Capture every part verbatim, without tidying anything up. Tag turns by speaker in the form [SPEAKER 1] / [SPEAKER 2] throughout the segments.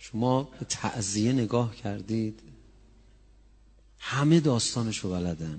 [SPEAKER 1] شما به تعزیه نگاه کردید؟ همه داستانشو بلدن،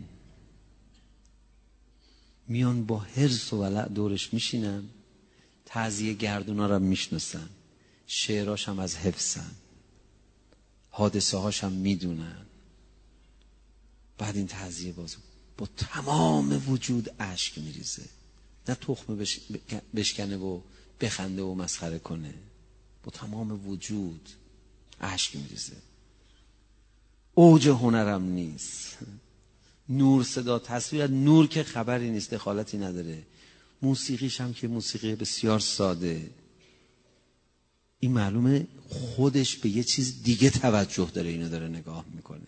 [SPEAKER 1] میان با حرص و ولع دورش میشینن، تعزیه گردونا رو میشناسن، شعراش هم از حفظن، حادثه هاش هم میدونن. بعد این تعزیه بازو با تمام وجود اشک میریزه، نه تخمه بش... بشکنه و بخنده و مسخره کنه، با تمام وجود اشک میریزه. اوج هنرم نیست، نور صدا تصویر، نور که خبری نیست، دخالتی نداره. موسیقیش هم که موسیقی بسیار ساده، این معلومه خودش به یه چیز دیگه توجه داره، اینو داره نگاه میکنه.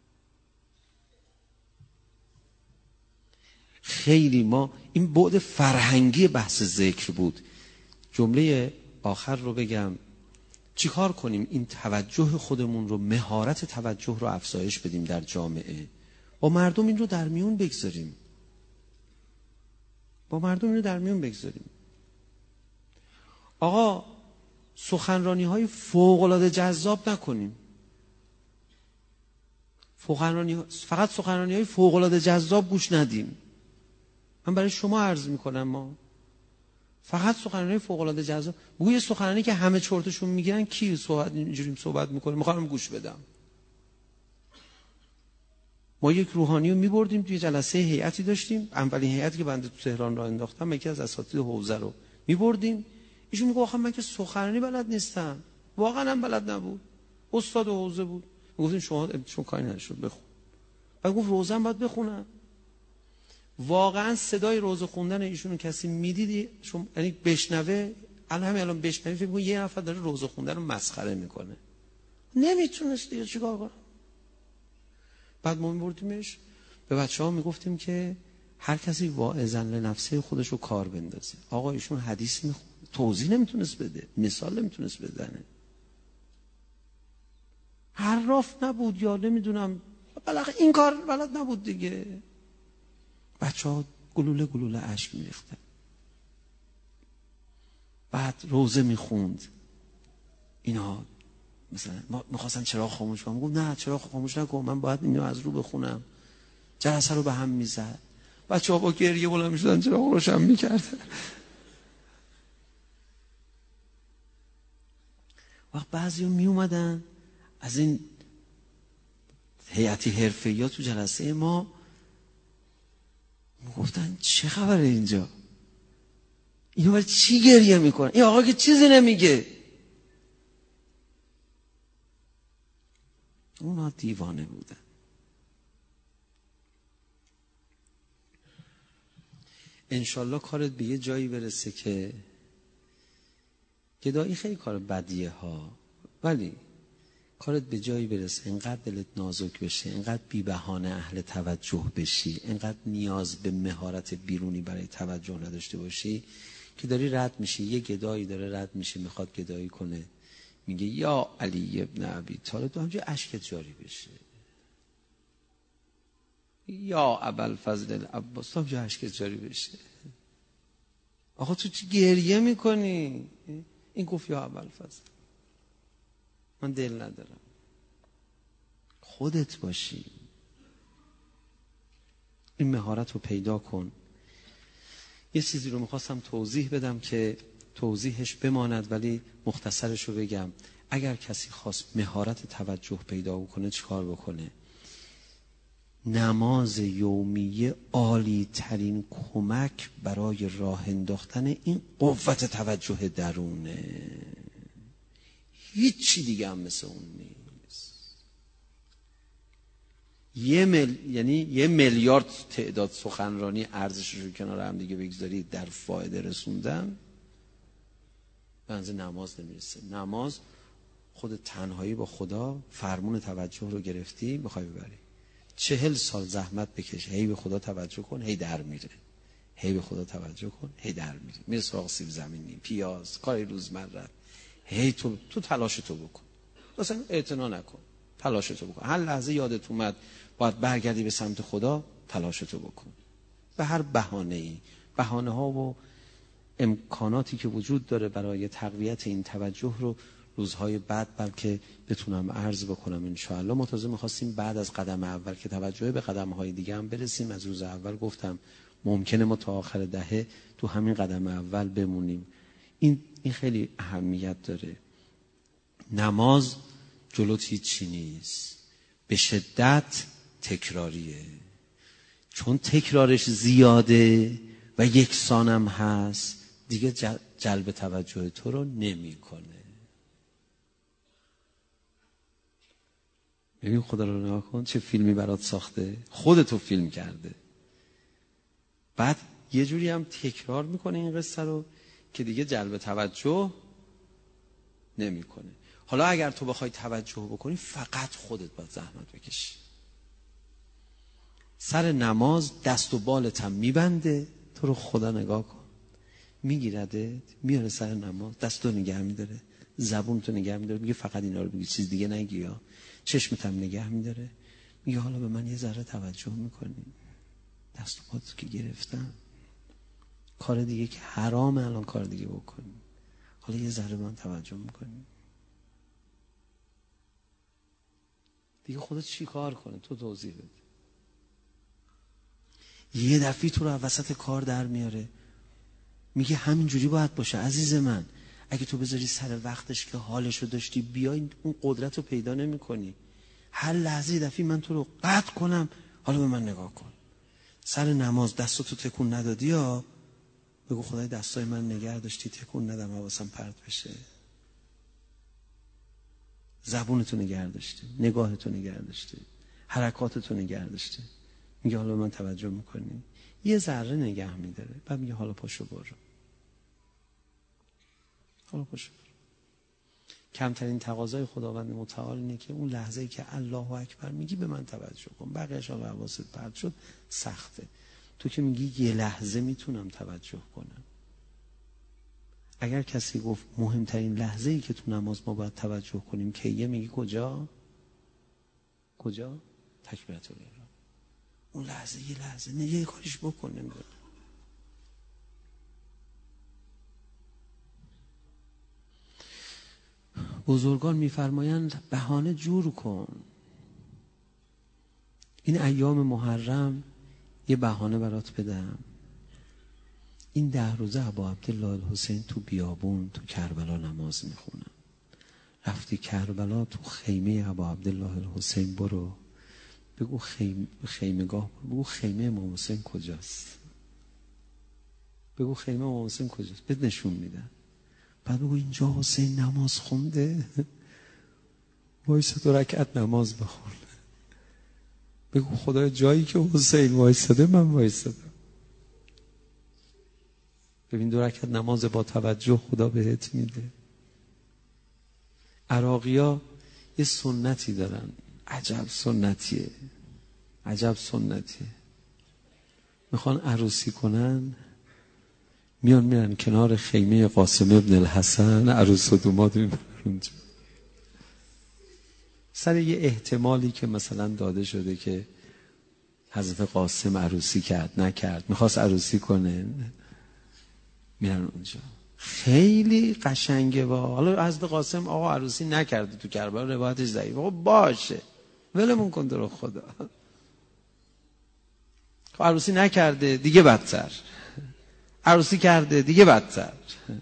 [SPEAKER 1] خیلی ما این بعد فرهنگی بحث ذکر بود. جمله آخر رو بگم، چیکار کنیم این توجه خودمون رو، مهارت توجه رو افزایش بدیم در جامعه، با مردم این رو در میون بگذاریم، با مردم این رو در میون بگذاریم. آقا سخنرانی های فوق العاده جذاب نکنیم، سخنرانی فقط سخنرانی های فوق العاده جذاب گوش ندیم. من برای شما عرض میکنم، ما فقط سخنرانی فوق العاده جذاب، گویا سخنرانی که همه چرتشون میگیرن، کی صحبت اینجوری صحبت میکنه میخوام گوش بدم. ما یک روحانی رو میبردیم توی جلسه هیئتی داشتیم، اولین هیئتی که بنده تو تهران راه انداختم، یکی از اساتید حوزه رو میبردیم، ایشون میگه آخه من که سخنرانی بلد نیستم. واقعا هم بلد نبود، استاد حوزه بود. میگفتیم شما چون کاری نشد بخون. بعد گفت روزه هم باید بخونم. واقعا صدای روزه خوندن ایشونو کسی میدیدی شما، یعنی بشنوه، الان همین الان بشنوی فکر می‌کنی یه نفر داره روزه خوندن رو مسخره میکنه، نمیتونست دیگه چیکار کنه. بعد ما میبردیمش به بچه‌ها میگفتیم که هر کسی واعظاً لنفسه خودش رو کار بندازه. آقا ایشون حدیث میخوند، توضیح نمیتونست بده، مثال نمیتونست بزنه، حراف نبود یا نمیدونم بالاخره این کار بلد نبود دیگه. بچه‌ها گلوله گلوله اشک میریختن. بعد روزه میخوند، اینا مثلا ما میخواستن چراغ خاموش کنم، گفت نه چراغ خاموش نکن، من باید اینو از رو بخونم. جلسه رو به هم میزد، بچه‌ها با گریه بلند میشدن چراغ روشن میکردن. وقت بعضی می اومدن از این هیئتی حرفه‌ای تو جلسه ما گفتن چه خبره اینجا، اینا برای چی گریه میکنن، این آقا که چیزی نمیگه. اونا دیوانه بودن. انشالله کارت به یه جایی برسه که گدایی خیلی کار بدیه ها، ولی کارت به جایی برسه اینقدر دلت نازک بشه، اینقدر بی بهانه اهل توجه بشی، اینقدر نیاز به مهارت بیرونی برای توجه نداشته باشی که داری رد میشی. یه گدایی داره رد میشه میخواد گدایی کنه، میگه یا علی ابن ابی طالب، تو همچه اشکت جاری بشه، یا ابوالفضل العباس، تو همچه اشکت جاری بشه. آقا تو چی گریه میکنی؟ این گفت یا ابوالفضل، من دل ندارم. خودت باشی، این مهارت رو پیدا کن. یه چیزی رو میخواستم توضیح بدم که توضیحش بماند ولی مختصرش رو بگم. اگر کسی خواست مهارت توجه پیدا بکنه چیکار بکنه؟ نماز یومیه عالی ترین کمک برای راه انداختن این قوت توجه درونه. هیچی دیگه هم مثل اون نیست. یه مل... یعنی یه میلیارد تعداد سخنرانی ارزشش رو کنار هم دیگه بگذارید در فایده رسوندن بنز نماز نمیرسه. نماز خود تنهایی با خدا فرمون توجه رو گرفتی بخوای ببری، چهل سال زحمت بکش، هی به خدا توجه کن، هی در میره، هی به خدا توجه کن، هی در میره، میره سراغ سیب زمینی، پیاز، کاری روزمره، هی تو تو تلاش تو بکن، اصلا اعتنا نکن، تلاش تو بکن. هر لحظه یادت اومد باید برگردی به سمت خدا، تلاش تو بکن. به هر بهانه‌ای، بهانه‌ها و امکاناتی که وجود داره برای تقویت این توجه رو روزهای بعد بلکه بتونم عرض بکنم انشاءالله. ما تازه میخواستیم بعد از قدم اول که توجه به قدمهای دیگه هم برسیم. از روز اول گفتم ممکنه ما تا آخر دهه تو همین قدم اول بمونیم. این این خیلی اهمیت داره. نماز جلوت هیچی نیست، به شدت تکراریه، چون تکرارش زیاده و یکسانم هست دیگه جلب توجه تو رو نمیکنه. ببین خدا رو نگاه کن چه فیلمی برات ساخته، خودتو فیلم کرده، بعد یه جوری هم تکرار میکنه این قصه رو که دیگه جلب توجه نمیکنه. حالا اگر تو بخوای توجه بکنی فقط خودت باید زحمت بکشی. سر نماز دست و بالت هم میبنده، تو رو خدا نگاه کن، میگیردت میاره سر نماز، دستو نگه میداره، زبونتو نگه میداره، میگه فقط اینا رو بگی، چیز دیگه نگی، یا چشمت هم نگه میداره، میگه حالا به من یه ذره توجه میکنی، دست و پاتو که گرفتم، کار دیگه که حرامه الان کار دیگه بکنی، حالا یه ذره به من توجه میکنی. دیگه خودت چی کار کنه؟ تو توضیح بده. یه دفعی تو رو وسط کار در میاره، میگه همینجوری باید باشه عزیز من. اگه تو بذاری سر وقتش که حالشو داشتی بیای، اون قدرت رو پیدا نمی کنی. هر لحظه دفعی من تو رو قطع کنم، حالا به من نگاه کن. سر نماز دستاتو تکون ندادی ها، بگو خدای دستای من نگه داشتی، تکون ندم حواسم پرت بشه. زبونتو نگه داشتی، نگاهتو نگه داشتی، حرکاتتو نگه داشتی. میگه حالا من توجه میکنی، یه ذره نگه میداره، بعد میگه حالا پاشو برو، حالا پاشو برو. کمترین تقاضای خداوند متعال اینه که اون لحظه‌ای که الله اکبر میگی به من توجه کن، بقیه‌اش حالا حواست پرت شد سخته. تو که میگی یه لحظه میتونم توجه کنم. اگر کسی گفت مهمترین لحظه‌ای که تو نماز ما باید توجه کنیم کیه، میگی کجا؟ کجا؟ تکبیرت الاحرام. اون لحظه یه لحظه نه یه کاریش بکن. نمیدونم بزرگان میفرمایند بهانه جور کن. این ایام محرم یه بهانه برات بدم. این ده روزه ابا عبدالله الحسین تو بیابون تو کربلا نماز میخونن. رفتی کربلا تو خیمه ابا عبدالله الحسین برو، بگو خیمه خیمگاه برو، بگو خیمه امام حسین کجاست، بگو خیمه امام حسین کجاست، بهت نشون میدن. بعد بگو اینجا حسین نماز خونده، وایسا دو رکعت نماز بخون. بگو خدای جایی که حسین وایساده من وایسادم. ببین دو رکعت نماز با توجه خدا بهت میده. عراقی‌ها یه سنتی دارن، عجب سنتیه، عجب سنتیه. میخوان عروسی کنن، میان میرن کنار خیمه قاسم ابن الحسن، عروس و دوماد میبرن اونجا. سر یه احتمالی که مثلا داده شده که حضرت قاسم عروسی کرد نکرد، میخواست عروسی کنه، میرن اونجا. خیلی قشنگه. و حالا حضرت قاسم آقا عروسی نکرده تو کربلا، روایتش ضعیفه، آقا باشه ولمون کن تو رو خدا. عروسی نکرده دیگه بدتر، عروسی کرده دیگه بدتر.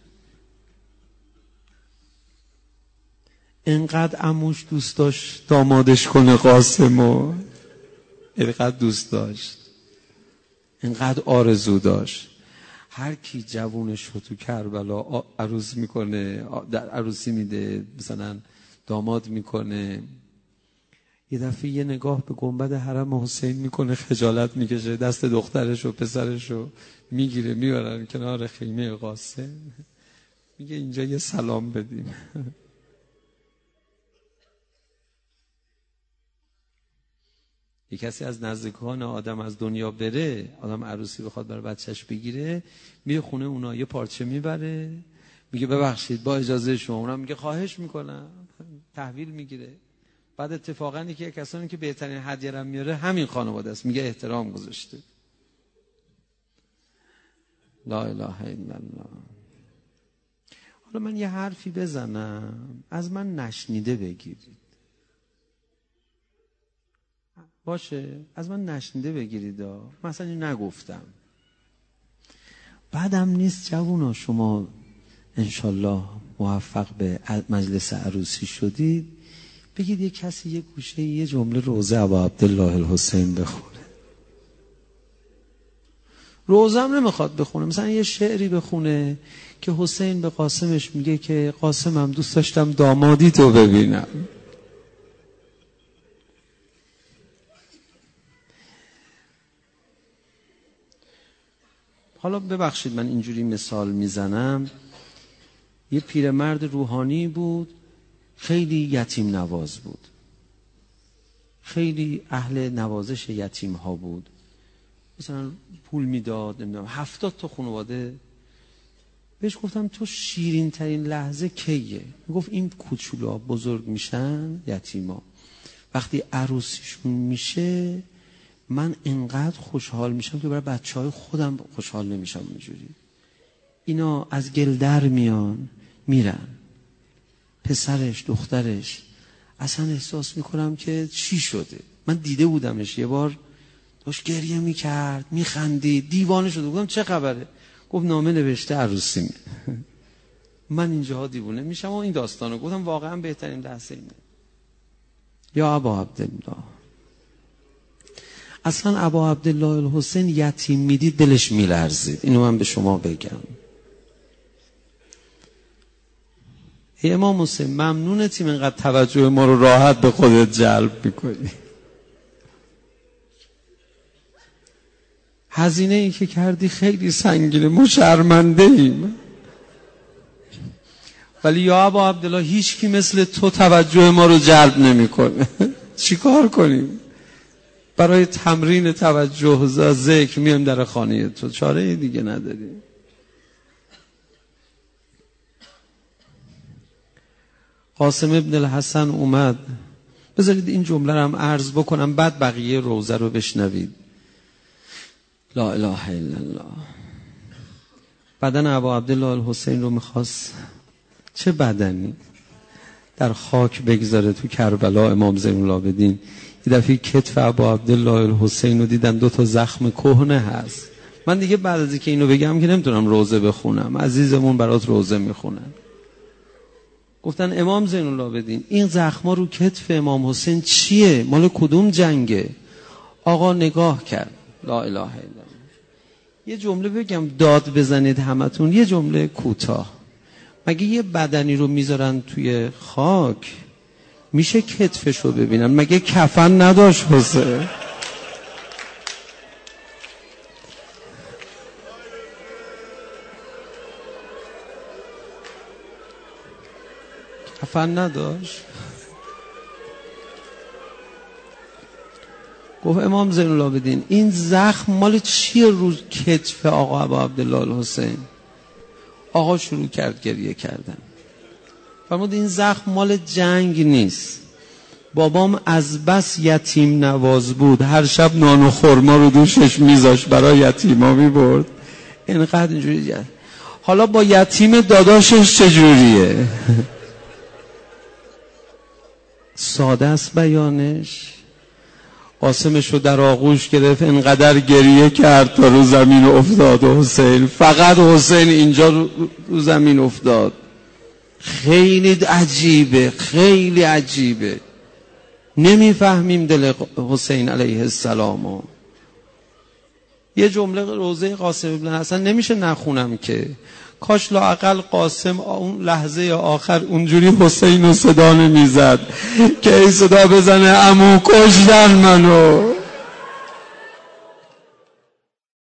[SPEAKER 1] اینقدر عموش دوست داشت دامادش کنه قاسمو، اینقدر دوست داشت، اینقدر آرزو داشت. هر کی جوونش رو تو کربلا عروس میکنه، در عروسی میده، مثلا داماد میکنه، یه دفعه یه نگاه به گنبد حرم حسین میکنه، خجالت میکشه، دست دخترش و پسرش رو میگیره میبرن کنار خیمه قاسم، میگه اینجا یه سلام بدیم. یه کسی از نزدیکان آدم از دنیا بره، آدم عروسی بخواد برای بچهش بگیره، میره خونه اونا یه پارچه میبره، میگه ببخشید با اجازه شما، اونم میگه خواهش میکنم، تحویل میگیره. بعد اتفاقا یکی کسانی که بهترین هدیه رو میاره همین خانواده است، میگه احترام گذاشته. لا اله الا الله. حالا من یه حرفی بزنم از من نشنیده بگیرید، باشه؟ از من نشنیده بگیرید. مثلا این نگفتم، بعدم نیست جوونا شما انشالله موفق به مجلس عروسی شدید، بگید یه کسی یه گوشه یه جمله روزه ابا عبدالله الحسین بخونه. روزه هم نمیخواد بخونه، مثلا یه شعری بخونه که حسین به قاسمش میگه که قاسمم دوست داشتم دامادی تو ببینم. حالا ببخشید من اینجوری مثال میزنم، یه پیرمرد روحانی بود، خیلی یتیم نواز بود، خیلی اهل نوازش یتیم ها بود، مثلا پول میداد، نمیدونم هفتاد تا خانواده. بهش گفتم تو شیرین ترین لحظه کیه؟ میگفت این کوچولوها بزرگ میشن، یتیما، وقتی عروسیشون میشه من انقدر خوشحال میشم که برای بچه های خودم خوشحال نمیشم. اینجوری اینا از گل در میان میرن، پسرش دخترش، اصلا احساس میکنم که چی شده. من دیده بودمش یه بار داشت گریه میکرد، میخندید، دیوانه شده. گفتم چه خبره؟ گفت نامه نوشته عروسیمه. من اینجاها دیوانه میشم و این داستانو گفتم واقعا بهترین لحظه اینه. یا ابا عبدالله، اصلا ابا عبدالله الحسین یتیم میدید دلش میلرزید، اینو من به شما بگم. ای امام حسین ممنونتیم اینقدر توجه ما رو راحت به خودت جلب میکنی. هزینه ای که کردی خیلی سنگینه، ما شرمنده ایم، ولی یا ابا عبدالله هیچ کی مثل تو توجه ما رو جلب نمیکنه. چی کار کنیم؟ برای تمرین توجه و ذکر میایم در خانه تو، چاره دیگه نداریم. قاسم ابن الحسن اومد، بذارید این جمله رو هم عرض بکنم بعد بقیه روزه رو بشنوید. لا اله الا الله. بدن ابا عبدالله الحسین رو میخواست، چه بدنی، در خاک بگذاره تو کربلا. امام زین العابدین یه دفعه کتف ابا عبدالله الحسین رو دیدن، دو تا زخم کهنه هست. من دیگه بعد از اینکه اینو بگم که نمیتونم روزه بخونم، عزیزمون برات روزه میخونن. گفتن امام زین العابدین این زخما رو کتف امام حسین چیه؟ مال کدوم جنگه؟ آقا نگاه کرد. لا اله الا الله. یه جمله بگم داد بزنید همتون، یه جمله کوتاه. مگه یه بدنی رو میذارن توی خاک میشه کتفش رو ببینن؟ مگه کفن نداشت حسین؟ کفن نداشت؟ گفت امام زین العابدین این زخم مال چیه رو کتف آقا ابا عبدالله الحسین؟ آقا شروع کرد گریه کردن. فرمود این زخم مال جنگ نیست، بابام از بس یتیم نواز بود، هر شب نان و خرما رو دوشش میذاشت برای یتیما میبرد، اینقدر اینجوری جد. حالا با یتیم داداشش چجوریه؟ ساده است بیانش. قاسمش رو در آغوش گرفت، انقدر گریه کرد تا رو زمین افتاد. حسین فقط حسین اینجا رو, رو زمین افتاد. خیلی عجیبه، خیلی عجیبه، نمیفهمیم دل حسین علیه السلام. یه جمله روزه قاسم ابن حسن نمیشه نخونم که کاش لااقل قاسم اون لحظه آخر اونجوری حسین رو صدا نمیزد که ای صدا بزنه عمو کشتن منو.